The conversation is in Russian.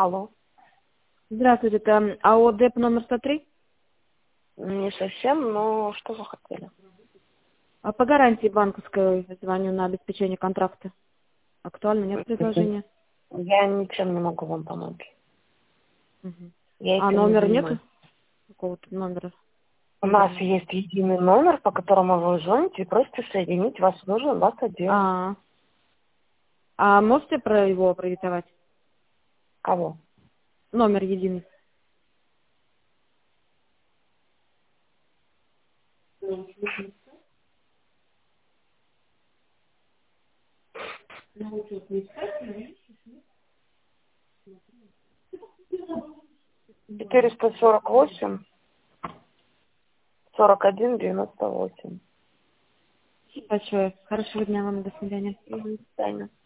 Алло. Здравствуйте, это АО ДЭП номер 103? Не совсем, но что вы хотели? А по гарантии банковской звоню на обеспечение контракта. Актуально, нет предложения? Я ничем не могу вам помочь. Мгм. Я А этим не номера нету? занимаюсь. Какого-то номера? У нас есть единый номер, по которому вы звоните и просите соединить вас в нужный вас отдел. А можете про его продиктовать? Кого? Номер единый. Четыреста 41 98. Большое. Хорошего дня вам, до свидания. До свидания.